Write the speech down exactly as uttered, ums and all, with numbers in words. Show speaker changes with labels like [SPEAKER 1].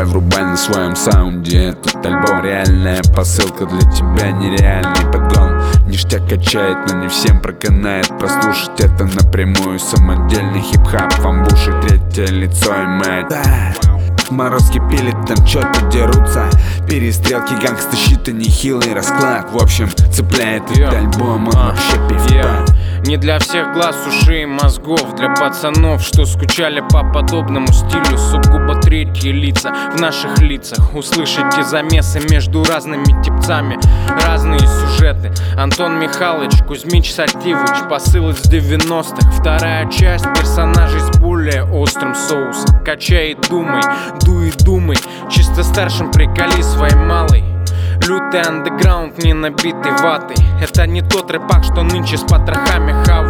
[SPEAKER 1] Давай врубай на своем саунде этот альбом. Реальная посылка для тебя, нереальный подгон. Ништяк качает, но не всем проканает послушать это напрямую. Самодельный хип-хап, вам в уши третье лицо и мать. Морозки пилит, там чё-то дерутся. Перестрелки, гангста, щит и нехилый расклад. В общем, цепляет этот yeah. альбом, он uh, вообще пивка yeah.
[SPEAKER 2] Не для всех глаз, ушей и мозгов. Для пацанов, что скучали по подобному стилю. Сугубо третьи лица в наших лицах. Услышите замесы между разными типцами. Разные сюжеты. Антон Михайлович, Кузьмич Сальтивыч. Посыл из девяностых. Вторая часть персонажей с более острым соусом. Качай и думай, дуй и думай. Чисто старшим приколи своей малой. Лютый андеграунд, не набитый ватой. Это не тот рэпак, что нынче с потрохами хавает.